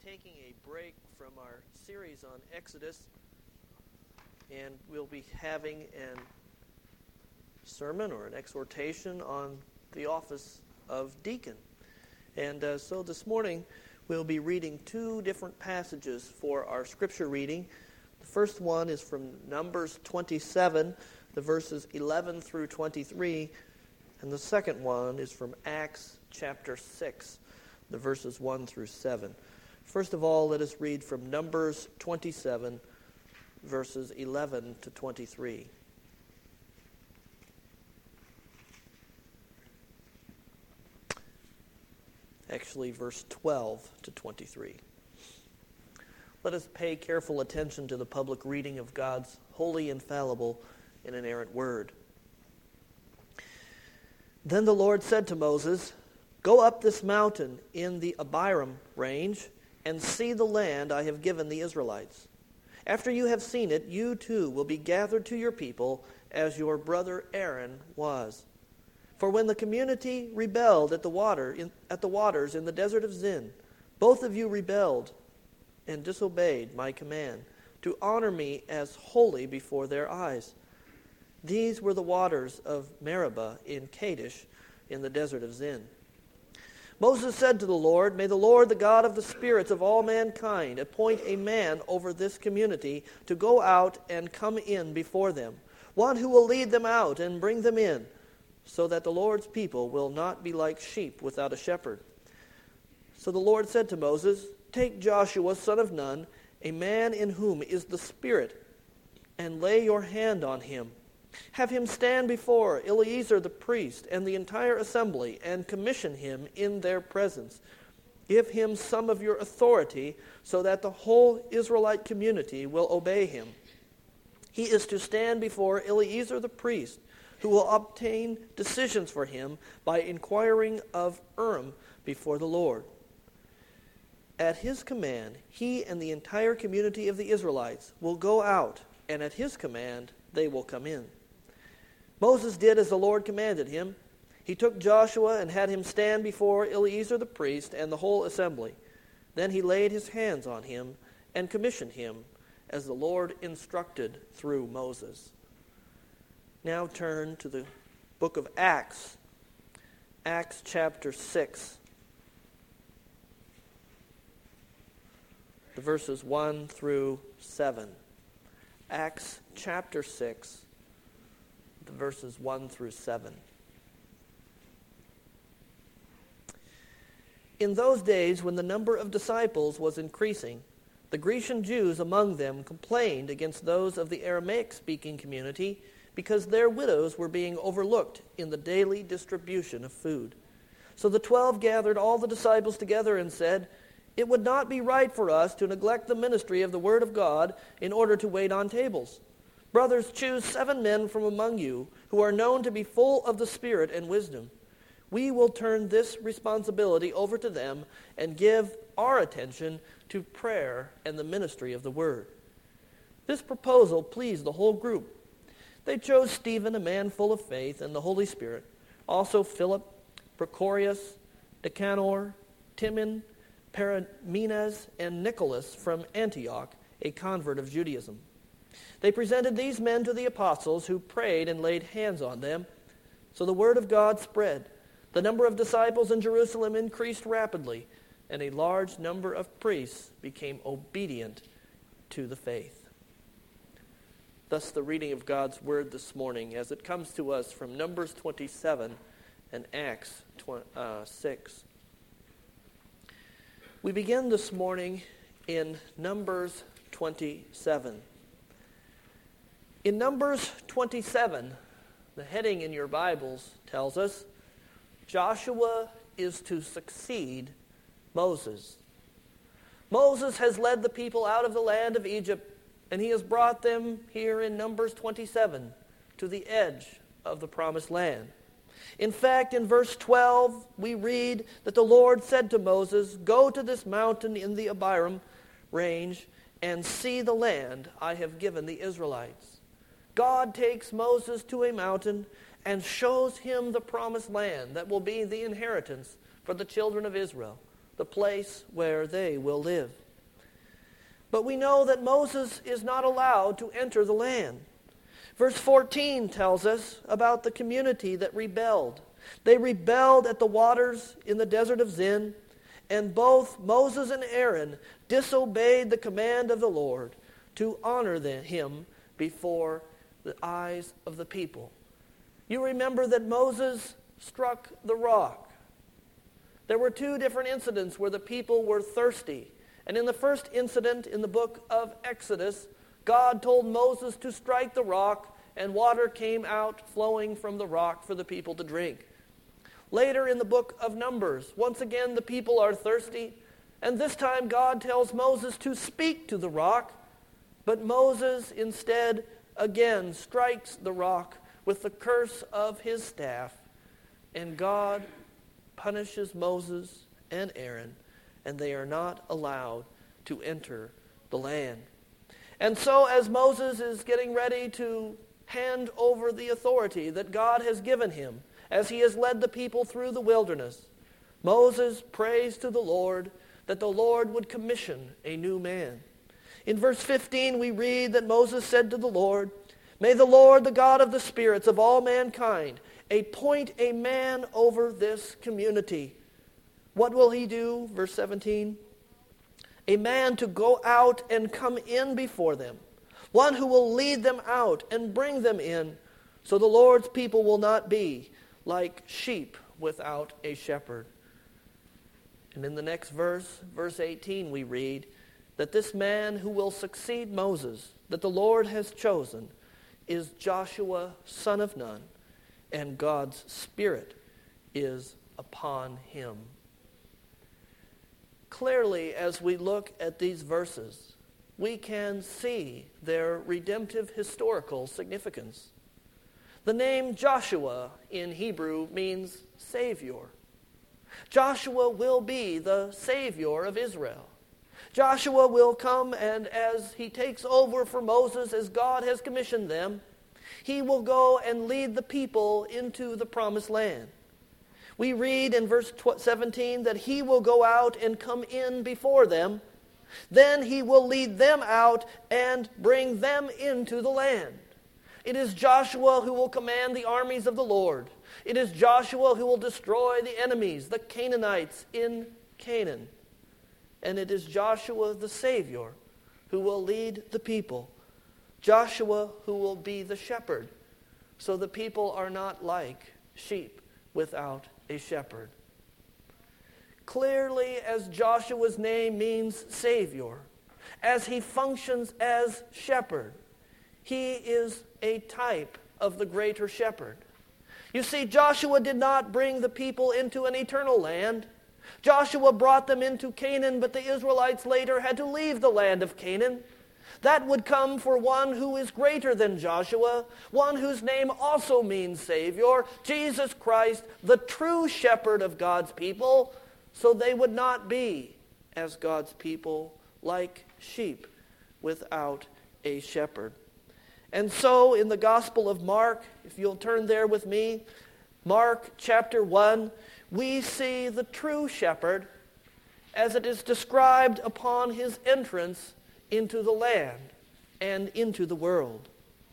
taking a break from our series on Exodus, and we'll be having a sermon or an exhortation on the office of deacon. And so this morning we'll be reading two different passages for our scripture reading. The first one is from Numbers 27, the verses 11 through 23, and the second one is from Acts chapter 6, the verses 1 through 7. First of all, let us read from Numbers 27, verses 11 to 23. Actually, verse 12 to 23. Let us pay careful attention to the public reading of God's holy, infallible, and inerrant word. Then the Lord said to Moses, "Go up this mountain in the Abiram range and see the land I have given the Israelites. After you have seen it, you too will be gathered to your people as your brother Aaron was. For when the community rebelled at the waters in the desert of Zin, both of you rebelled and disobeyed my command to honor me as holy before their eyes. These were the waters of Meribah in Kadesh in the desert of Zin. Moses said to the Lord, "May the Lord, the God of the spirits of all mankind, appoint a man over this community to go out and come in before them, one who will lead them out and bring them in, so that the Lord's people will not be like sheep without a shepherd." So the Lord said to Moses, "Take Joshua, son of Nun, a man in whom is the Spirit, and lay your hand on him. Have him stand before Eleazar the priest and the entire assembly, and commission him in their presence. Give him some of your authority, so that the whole Israelite community will obey him. He is to stand before Eleazar the priest, who will obtain decisions for him by inquiring of Urim before the Lord. At his command, he and the entire community of the Israelites will go out, and at his command, they will come in." Moses did as the Lord commanded him. He took Joshua and had him stand before Eleazar the priest and the whole assembly. Then he laid his hands on him and commissioned him as the Lord instructed through Moses. Now turn to the book of Acts, Acts chapter 6, the verses 1 through 7. Acts chapter 6, the verses 1 through 7. In those days, when the number of disciples was increasing, the Grecian Jews among them complained against those of the Aramaic-speaking community because their widows were being overlooked in the daily distribution of food. So the 12 gathered all the disciples together and said, "It would not be right for us to neglect the ministry of the Word of God in order to wait on tables. Brothers, choose 7 men from among you who are known to be full of the Spirit and wisdom. We will turn this responsibility over to them and give our attention to prayer and the ministry of the Word." This proposal pleased the whole group. They chose Stephen, a man full of faith and the Holy Spirit, also Philip, Prochorus, Nicanor, Timon, Parmenas, and Nicholas from Antioch, a convert of Judaism. They presented these men to the apostles, who prayed and laid hands on them. So the word of God spread. The number of disciples in Jerusalem increased rapidly, and a large number of priests became obedient to the faith. Thus the reading of God's word this morning, as it comes to us from Numbers 27 and Acts 6. We begin this morning in Numbers 27. In Numbers 27, the heading in your Bibles tells us, Joshua is to succeed Moses. Moses has led the people out of the land of Egypt, and he has brought them here in Numbers 27 to the edge of the promised land. In fact, in verse 12, we read that the Lord said to Moses, "Go to this mountain in the Abiram range and see the land I have given the Israelites." God takes Moses to a mountain and shows him the promised land that will be the inheritance for the children of Israel, the place where they will live. But we know that Moses is not allowed to enter the land. Verse 14 tells us about the community that rebelled. They rebelled at the waters in the desert of Zin, and both Moses and Aaron disobeyed the command of the Lord to honor him before the eyes of the people. You remember that Moses struck the rock. There were two different incidents where the people were thirsty. And in the first incident in the book of Exodus, God told Moses to strike the rock, and water came out flowing from the rock for the people to drink. Later in the book of Numbers, once again the people are thirsty, and this time God tells Moses to speak to the rock, but Moses instead again strikes the rock with the curse of his staff, and God punishes Moses and Aaron, and they are not allowed to enter the land. And so as Moses is getting ready to hand over the authority that God has given him, as he has led the people through the wilderness, Moses prays to the Lord that the Lord would commission a new man. In verse 15 we read that Moses said to the Lord, "May the Lord, the God of the spirits of all mankind, appoint a man over this community." What will he do? Verse 17. "A man to go out and come in before them, one who will lead them out and bring them in, so the Lord's people will not be like sheep without a shepherd." And in the next verse, verse 18, we read that this man who will succeed Moses, that the Lord has chosen, is Joshua, son of Nun, and God's Spirit is upon him. Clearly, as we look at these verses, we can see their redemptive historical significance. The name Joshua in Hebrew means Savior. Joshua will be the Savior of Israel. Joshua will come, and as he takes over for Moses, as God has commissioned them, he will go and lead the people into the promised land. We read in verse 17 that he will go out and come in before them. Then he will lead them out and bring them into the land. It is Joshua who will command the armies of the Lord. It is Joshua who will destroy the enemies, the Canaanites in Canaan. And it is Joshua the Savior who will lead the people. Joshua who will be the shepherd, so the people are not like sheep without a shepherd. Clearly, as Joshua's name means Savior, as he functions as shepherd, he is a type of the greater shepherd. You see, Joshua did not bring the people into an eternal land. Joshua brought them into Canaan, but the Israelites later had to leave the land of Canaan. That would come for one who is greater than Joshua, one whose name also means Savior, Jesus Christ, the true shepherd of God's people, so they would not be, as God's people, like sheep without a shepherd. And so in the Gospel of Mark, if you'll turn there with me, Mark chapter 1, we see the true shepherd as it is described upon his entrance into the land and into the world.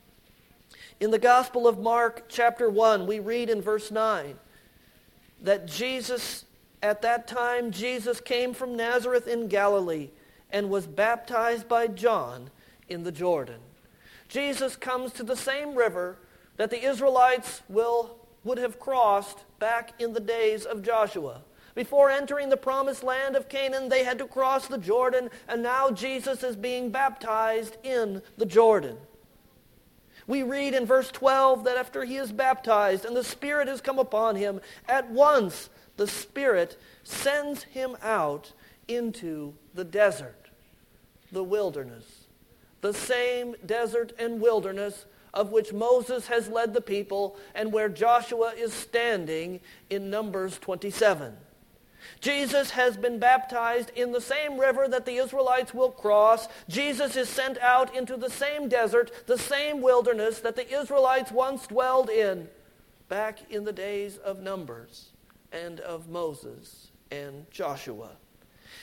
In the Gospel of Mark chapter 1, we read in verse 9 that at that time Jesus came from Nazareth in Galilee and was baptized by John in the Jordan. Jesus comes to the same river that the Israelites would have crossed back in the days of Joshua. Before entering the promised land of Canaan, they had to cross the Jordan, and now Jesus is being baptized in the Jordan. We read in verse 12 that after he is baptized and the Spirit has come upon him, at once the Spirit sends him out into the desert, the wilderness. The same desert and wilderness of which Moses has led the people and where Joshua is standing in Numbers 27. Jesus has been baptized in the same river that the Israelites will cross. Jesus is sent out into the same desert, the same wilderness that the Israelites once dwelled in back in the days of Numbers and of Moses and Joshua.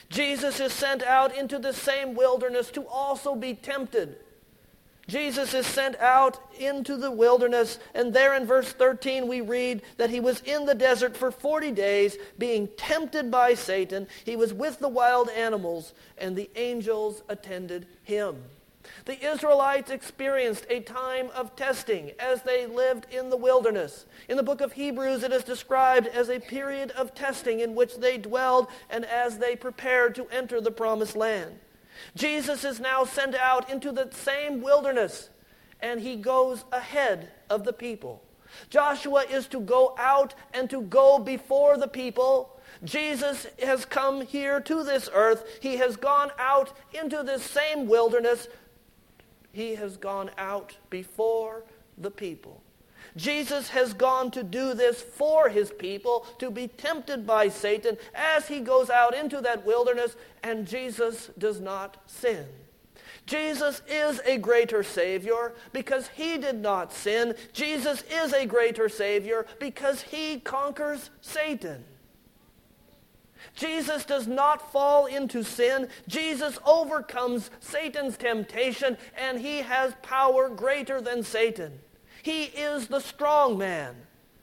Jesus is sent out into the same wilderness to also be tempted. Jesus is sent out into the wilderness, and there in verse 13 we read that he was in the desert for 40 days, being tempted by Satan. He was with the wild animals, and the angels attended him. The Israelites experienced a time of testing as they lived in the wilderness. In the book of Hebrews, it is described as a period of testing in which they dwelled and as they prepared to enter the promised land. Jesus is now sent out into the same wilderness, and he goes ahead of the people. Joshua is to go out and to go before the people. Jesus has come here to this earth. He has gone out into this same wilderness. He has gone out before the people. Jesus has gone to do this for his people, to be tempted by Satan as he goes out into that wilderness, and Jesus does not sin. Jesus is a greater Savior because he did not sin. Jesus is a greater Savior because he conquers Satan. Jesus does not fall into sin. Jesus overcomes Satan's temptation, and he has power greater than Satan. He is the strong man.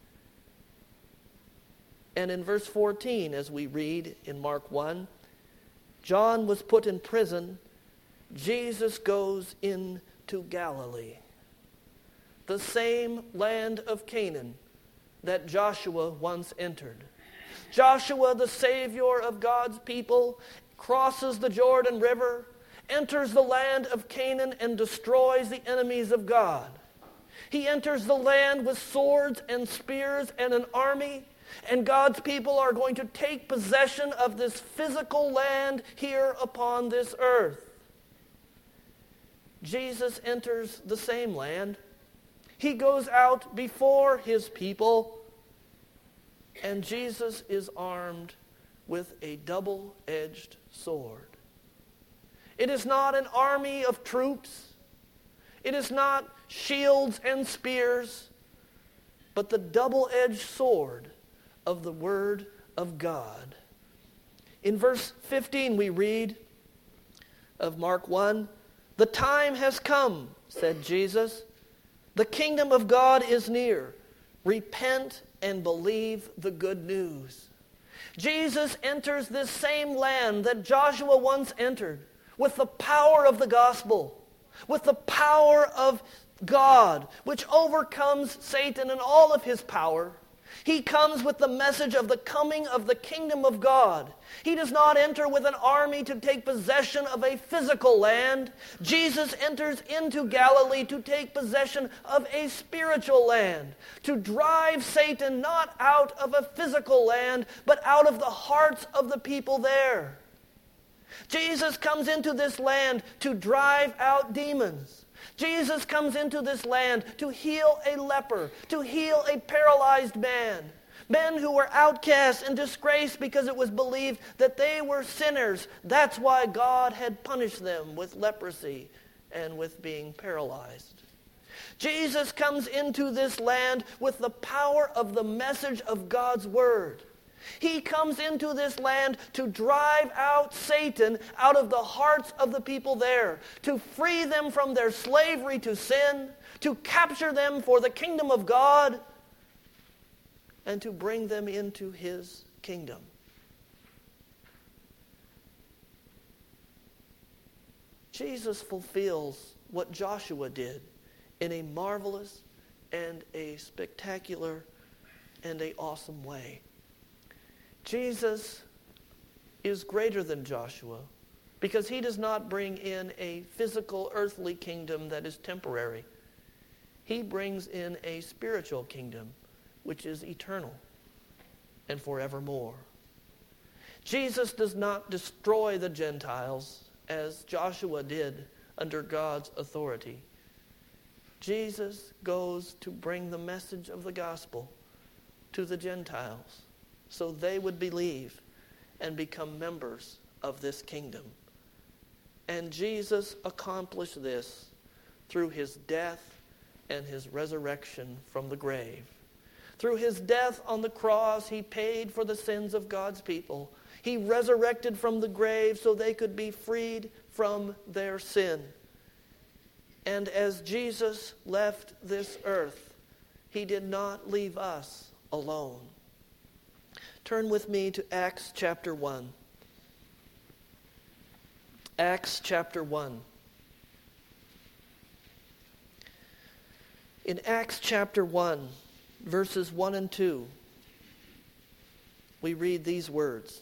And in verse 14, as we read in Mark 1, John was put in prison. Jesus goes into Galilee, the same land of Canaan that Joshua once entered. Joshua, the Savior of God's people, crosses the Jordan River, enters the land of Canaan, and destroys the enemies of God. He enters the land with swords and spears and an army, and God's people are going to take possession of this physical land here upon this earth. Jesus enters the same land. He goes out before his people, and Jesus is armed with a double-edged sword. It is not an army of troops. It is not shields and spears, but the double-edged sword of the Word of God. In verse 15 we read of Mark 1, "The time has come," said Jesus. "The kingdom of God is near. Repent and believe the good news." Jesus enters this same land that Joshua once entered with the power of the gospel, with the power of God, which overcomes Satan and all of his power. He comes with the message of the coming of the kingdom of God. He does not enter with an army to take possession of a physical land. Jesus enters into Galilee to take possession of a spiritual land, to drive Satan not out of a physical land, but out of the hearts of the people there. Jesus comes into this land to drive out demons. Jesus comes into this land to heal a leper, to heal a paralyzed man. Men who were outcast and disgraced because it was believed that they were sinners. That's why God had punished them with leprosy and with being paralyzed. Jesus comes into this land with the power of the message of God's word. He comes into this land to drive out Satan out of the hearts of the people there, to free them from their slavery to sin, to capture them for the kingdom of God, and to bring them into his kingdom. Jesus fulfills what Joshua did in a marvelous and a spectacular and an awesome way. Jesus is greater than Joshua because he does not bring in a physical earthly kingdom that is temporary. He brings in a spiritual kingdom which is eternal and forevermore. Jesus does not destroy the Gentiles as Joshua did under God's authority. Jesus goes to bring the message of the gospel to the Gentiles, so they would believe and become members of this kingdom. And Jesus accomplished this through his death and his resurrection from the grave. Through his death on the cross, he paid for the sins of God's people. He resurrected from the grave so they could be freed from their sin. And as Jesus left this earth, he did not leave us alone. Turn with me to Acts chapter 1. Acts chapter 1. In Acts chapter 1, verses 1 and 2, we read these words.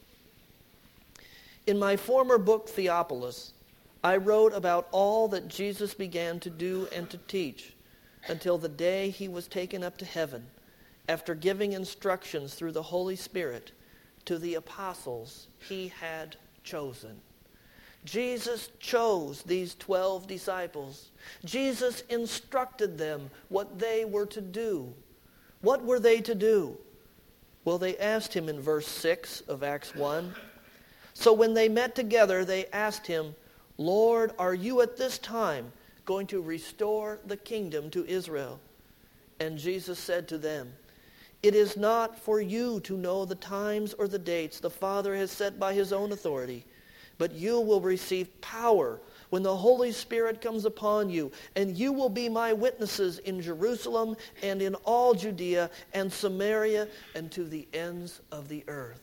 In my former book, Theophilus, I wrote about all that Jesus began to do and to teach until the day he was taken up to heaven, after giving instructions through the Holy Spirit to the apostles he had chosen. Jesus chose these 12 disciples. Jesus instructed them what they were to do. What were they to do? Well, they asked him in verse 6 of Acts 1. So when they met together, they asked him, Lord, are you at this time going to restore the kingdom to Israel? And Jesus said to them, it is not for you to know the times or the dates the Father has set by his own authority, but you will receive power when the Holy Spirit comes upon you, and you will be my witnesses in Jerusalem and in all Judea and Samaria and to the ends of the earth.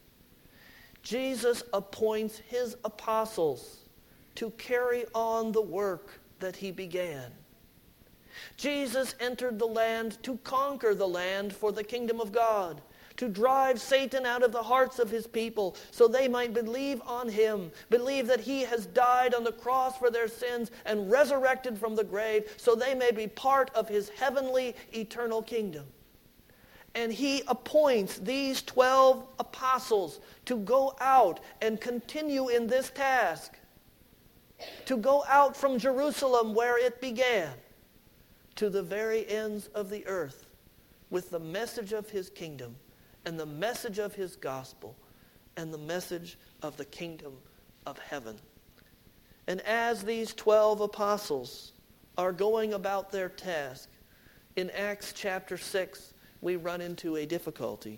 Jesus appoints his apostles to carry on the work that he began. Jesus entered the land to conquer the land for the kingdom of God, to drive Satan out of the hearts of his people so they might believe on him, believe that he has died on the cross for their sins and resurrected from the grave so they may be part of his heavenly eternal kingdom. And he appoints these 12 apostles to go out and continue in this task, to go out from Jerusalem where it began to the very ends of the earth with the message of his kingdom and the message of his gospel and the message of the kingdom of heaven. And as these 12 apostles are going about their task, in Acts chapter 6, we run into a difficulty.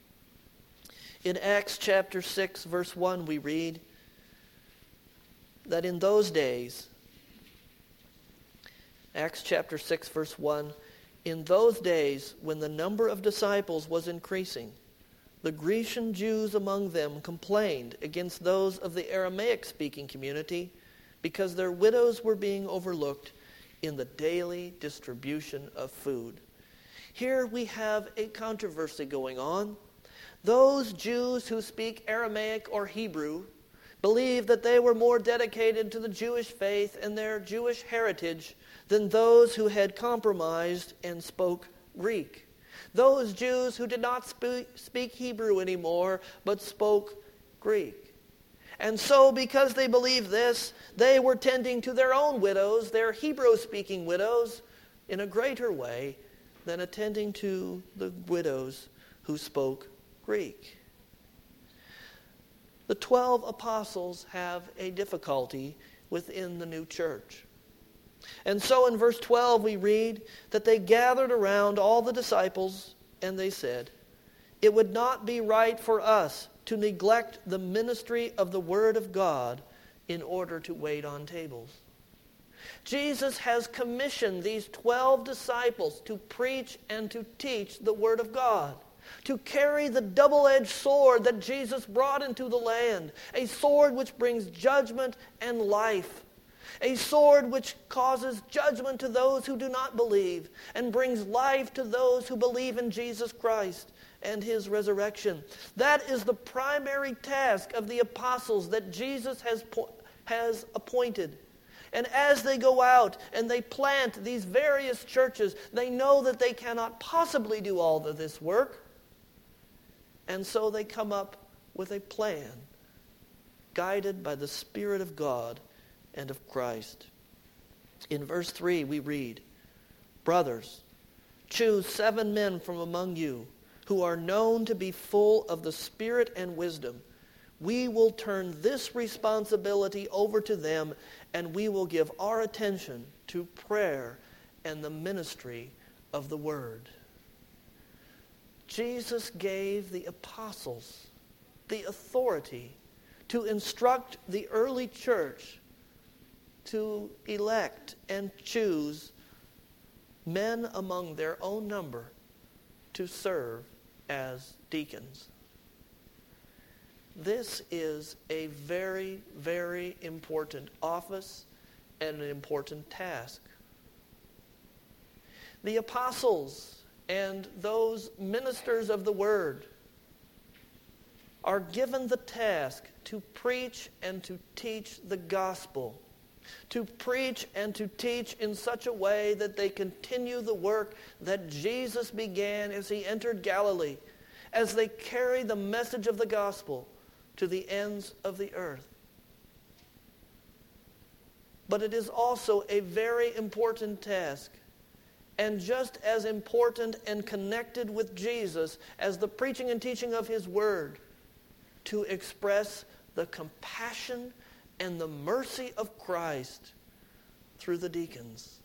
In Acts chapter 6, verse 1, we read that in those days, Acts chapter 6, verse 1, in those days when the number of disciples was increasing, the Grecian Jews among them complained against those of the Aramaic-speaking community because their widows were being overlooked in the daily distribution of food. Here we have a controversy going on. Those Jews who speak Aramaic or Hebrew believe that they were more dedicated to the Jewish faith and their Jewish heritage than those who had compromised and spoke Greek. Those Jews who did not speak Hebrew anymore, but spoke Greek. And so, because they believed this, they were tending to their own widows, their Hebrew-speaking widows, in a greater way than attending to the widows who spoke Greek. The 12 apostles have a difficulty within the new church. And so in verse 12 we read that they gathered around all the disciples and they said, it would not be right for us to neglect the ministry of the Word of God in order to wait on tables. Jesus has commissioned these 12 disciples to preach and to teach the Word of God, to carry the double-edged sword that Jesus brought into the land, a sword which brings judgment and life, a sword which causes judgment to those who do not believe and brings life to those who believe in Jesus Christ and his resurrection. That is the primary task of the apostles that Jesus has appointed. And as they go out and they plant these various churches, they know that they cannot possibly do all of this work. And so they come up with a plan, guided by the Spirit of God and of Christ. In verse 3 we read, brothers, choose 7 men from among you who are known to be full of the Spirit and wisdom. We will turn this responsibility over to them, and we will give our attention to prayer and the ministry of the Word. Jesus gave the apostles the authority to instruct the early church to elect and choose men among their own number to serve as deacons. This is a very, very important office and an important task. The apostles and those ministers of the word are given the task to preach and to teach the gospel, to preach and to teach in such a way that they continue the work that Jesus began as he entered Galilee, as they carry the message of the gospel to the ends of the earth. But it is also a very important task, and just as important and connected with Jesus as the preaching and teaching of his word, to express the compassion and the mercy of Christ through the deacons.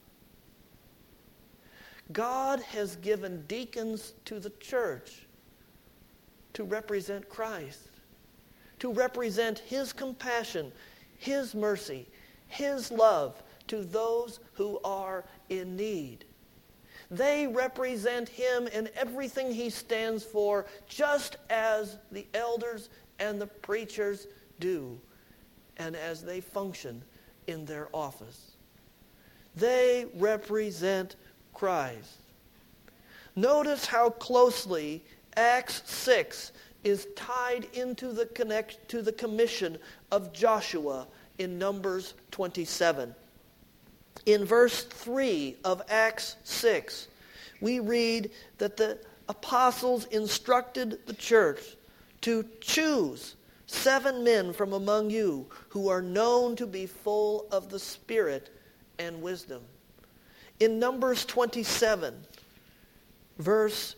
God has given deacons to the church to represent Christ, to represent his compassion, his mercy, his love to those who are in need. They represent him in everything he stands for, just as the elders and the preachers do, and as they function in their office. They represent Christ. Notice how closely Acts 6 is tied into the commission of Joshua in Numbers 27. In verse 3 of Acts 6, we read that the apostles instructed the church to choose 7 men from among you who are known to be full of the Spirit and wisdom. In Numbers 27, verse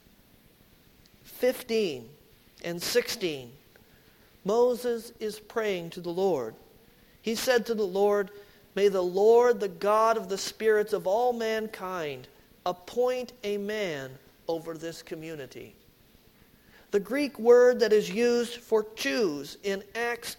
15 and 16, Moses is praying to the Lord. He said to the Lord, "May the Lord, the God of the spirits of all mankind, appoint a man over this community." The Greek word that is used for choose in Acts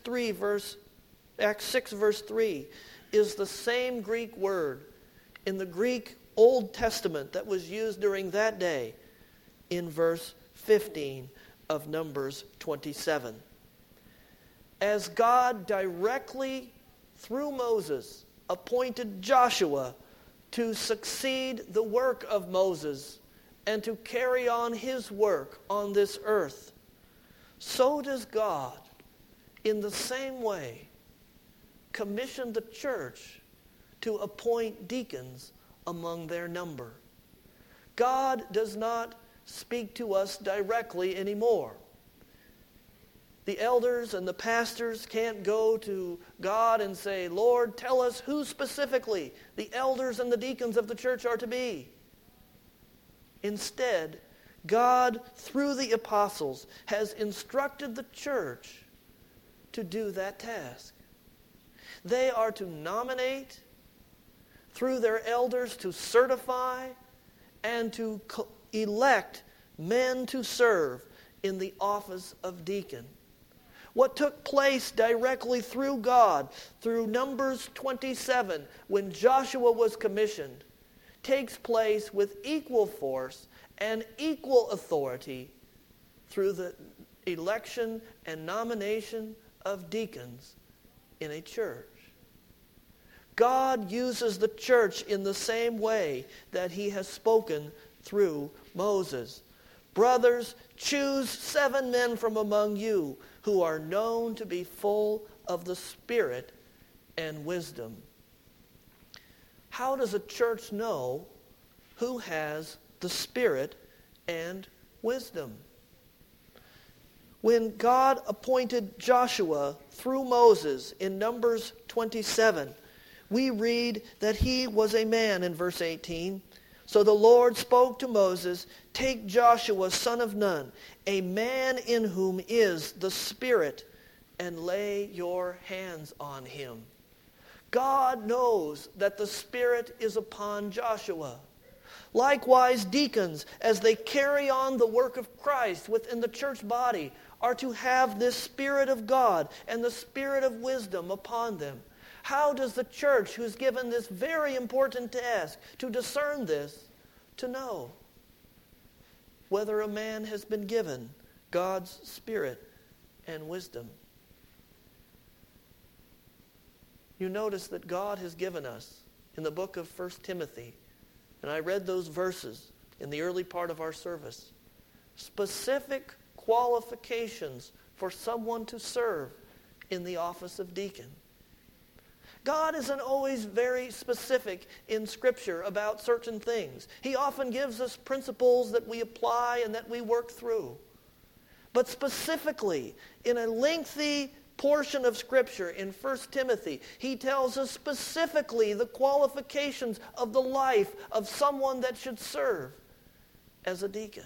6 verse 3 is the same Greek word in the Greek Old Testament that was used during that day in verse 15 of Numbers 27. As God directly, through Moses, appointed Joshua to succeed the work of Moses and to carry on his work on this earth, so does God, in the same way, commission the church to appoint deacons among their number. God does not speak to us directly anymore. The elders and the pastors can't go to God and say, "Lord, tell us who specifically the elders and the deacons of the church are to be." Instead, God, through the apostles, has instructed the church to do that task. They are to nominate, through their elders to certify, and to elect men to serve in the office of deacon. What took place directly through God, through Numbers 27, when Joshua was commissioned, takes place with equal force and equal authority through the election and nomination of deacons in a church. God uses the church in the same way that he has spoken through Moses. "Brothers, choose 7 men from among you who are known to be full of the Spirit and wisdom." How does a church know who has the Spirit and wisdom? When God appointed Joshua through Moses in Numbers 27, we read that he was a man in verse 18. "So the Lord spoke to Moses, 'Take Joshua, son of Nun, a man in whom is the Spirit, and lay your hands on him.'" God knows that the Spirit is upon Joshua. Likewise, deacons, as they carry on the work of Christ within the church body, are to have this Spirit of God and the Spirit of wisdom upon them. How does the church, who's given this very important task to discern this, to know whether a man has been given God's Spirit and wisdom? You notice that God has given us in the book of 1 Timothy, and I read those verses in the early part of our service, specific qualifications for someone to serve in the office of deacon. God isn't always very specific in Scripture about certain things. He often gives us principles that we apply and that we work through. But specifically, in a lengthy portion of Scripture in 1 Timothy, he tells us specifically the qualifications of the life of someone that should serve as a deacon.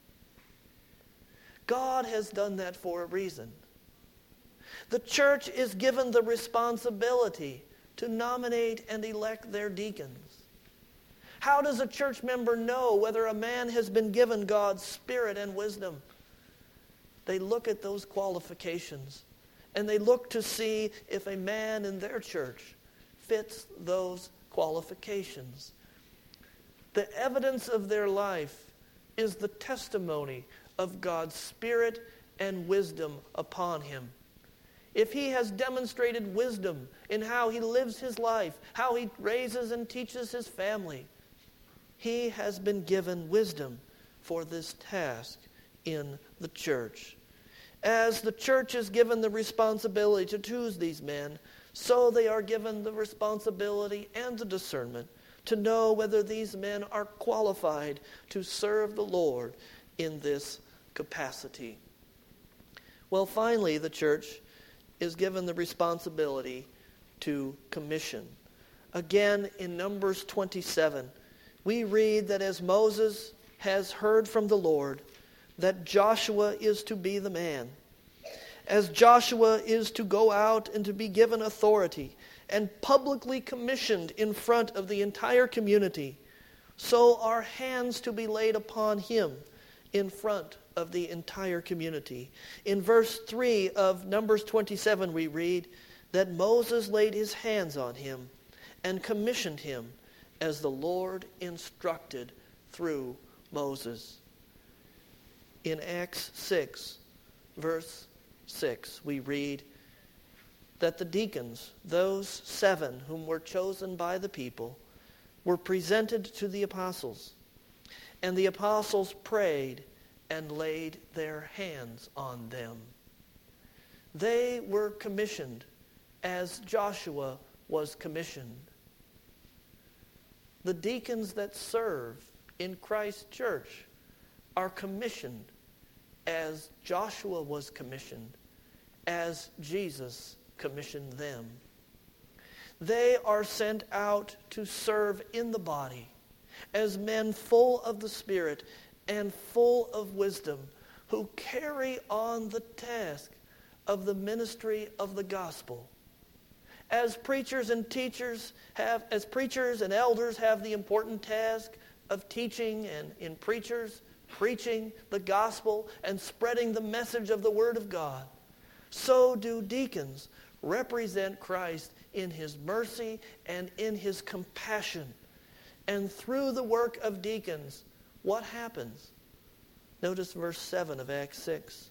God has done that for a reason. The church is given the responsibility to nominate and elect their deacons. How does a church member know whether a man has been given God's Spirit and wisdom? They look at those qualifications, and they look to see if a man in their church fits those qualifications. The evidence of their life is the testimony of God's Spirit and wisdom upon him. If he has demonstrated wisdom in how he lives his life, how he raises and teaches his family, he has been given wisdom for this task in the church. As the church is given the responsibility to choose these men, so they are given the responsibility and the discernment to know whether these men are qualified to serve the Lord in this capacity. Well, finally, the church is given the responsibility to commission. Again, in Numbers 27, we read that as Moses has heard from the Lord, that Joshua is to be the man. As Joshua is to go out and to be given authority and publicly commissioned in front of the entire community, so are hands to be laid upon him in front of the entire community. In verse 3 of Numbers 27, we read that Moses laid his hands on him and commissioned him as the Lord instructed through Moses. In Acts 6, verse 6, we read that the deacons, those 7 whom were chosen by the people, were presented to the apostles. And the apostles prayed and laid their hands on them. They were commissioned as Joshua was commissioned. The deacons that serve in Christ's church are commissioned as Joshua was commissioned, as Jesus commissioned them. They are sent out to serve in the body as men full of the Spirit and full of wisdom, who carry on the task of the ministry of the gospel. As preachers and elders have the important task of teaching, and in preachers preaching the gospel and spreading the message of the Word of God, so do deacons represent Christ in his mercy and in his compassion. And through the work of deacons, what happens? Notice verse 7 of Acts 6.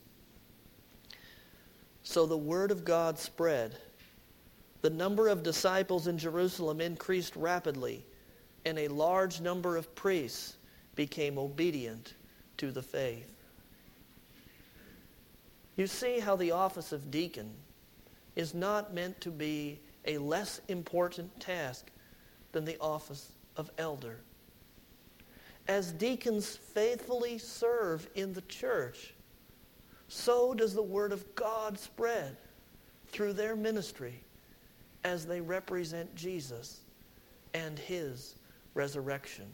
So the word of God spread. The number of disciples in Jerusalem increased rapidly, and a large number of priests became obedient to the faith. You see how the office of deacon is not meant to be a less important task than the office of elder. As deacons faithfully serve in the church, so does the word of God spread through their ministry as they represent Jesus and his resurrection.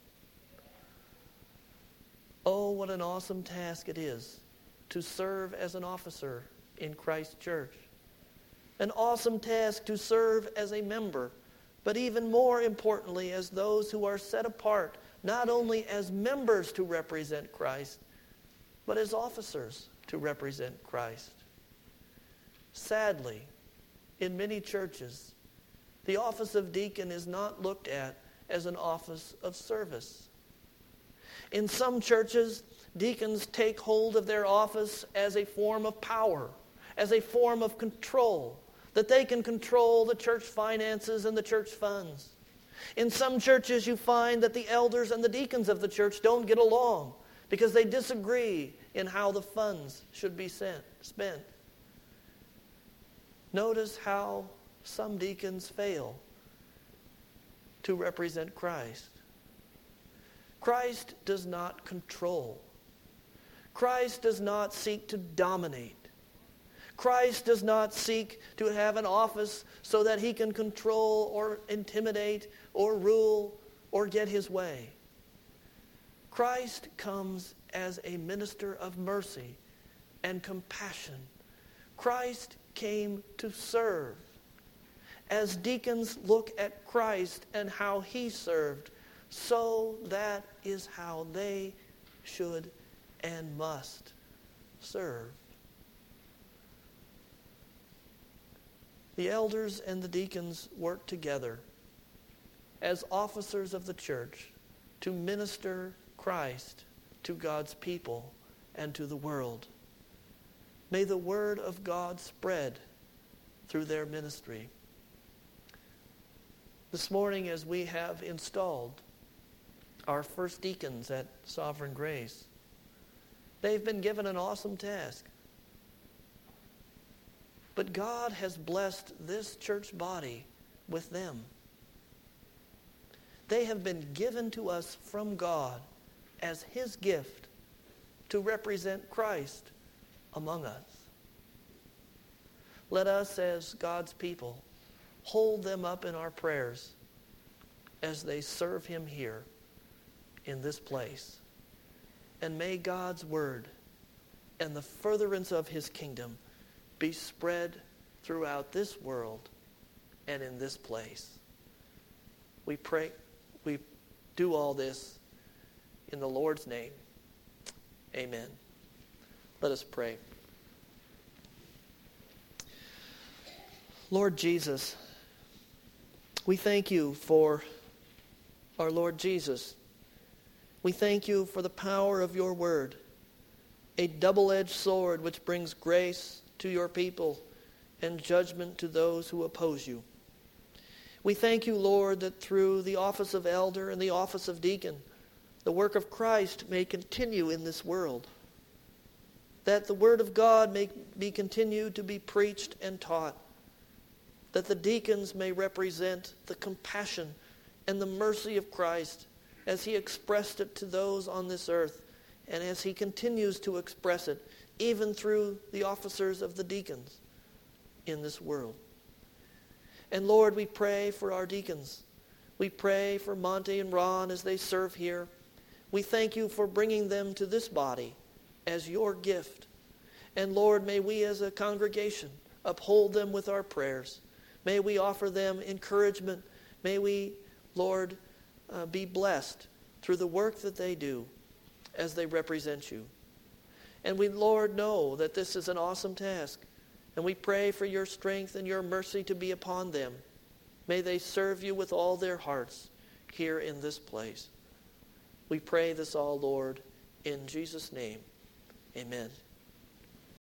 Oh, what an awesome task it is to serve as an officer in Christ's church. An awesome task to serve as a member, but even more importantly as those who are set apart not only as members to represent Christ, but as officers to represent Christ. Sadly, in many churches, the office of deacon is not looked at as an office of service. In some churches, deacons take hold of their office as a form of power, as a form of control, that they can control the church finances and the church funds. In some churches, you find that the elders and the deacons of the church don't get along because they disagree in how the funds should be spent. Notice how some deacons fail to represent Christ. Christ does not control. Christ does not seek to dominate. Christ does not seek to have an office so that he can control or intimidate or rule or get his way. Christ comes as a minister of mercy and compassion. Christ came to serve. As deacons look at Christ and how he served, so that is how they should and must serve. The elders and the deacons work together as officers of the church to minister Christ to God's people and to the world. May the word of God spread through their ministry. This morning, as we have installed our first deacons at Sovereign Grace, they've been given an awesome task. But God has blessed this church body with them. They have been given to us from God as his gift to represent Christ among us. Let us, as God's people, hold them up in our prayers as they serve him here in this place. And may God's word and the furtherance of his kingdom be spread throughout this world and in this place. We pray, we do all this in the Lord's name. Amen. Let us pray. Lord Jesus, we thank you for our Lord Jesus. We thank you for the power of your word, a double-edged sword which brings grace to your people and judgment to those who oppose you. We thank you, Lord, that through the office of elder and the office of deacon, the work of Christ may continue in this world, that the word of God may be continued to be preached and taught, that the deacons may represent the compassion and the mercy of Christ as he expressed it to those on this earth and as he continues to express it even through the officers of the deacons in this world. And Lord, we pray for our deacons. We pray for Monty and Ron as they serve here. We thank you for bringing them to this body as your gift. And Lord, may we as a congregation uphold them with our prayers. May we offer them encouragement. May we, Lord, be blessed through the work that they do as they represent you. And we, Lord, know that this is an awesome task. And we pray for your strength and your mercy to be upon them. May they serve you with all their hearts here in this place. We pray this all, Lord, in Jesus' name. Amen.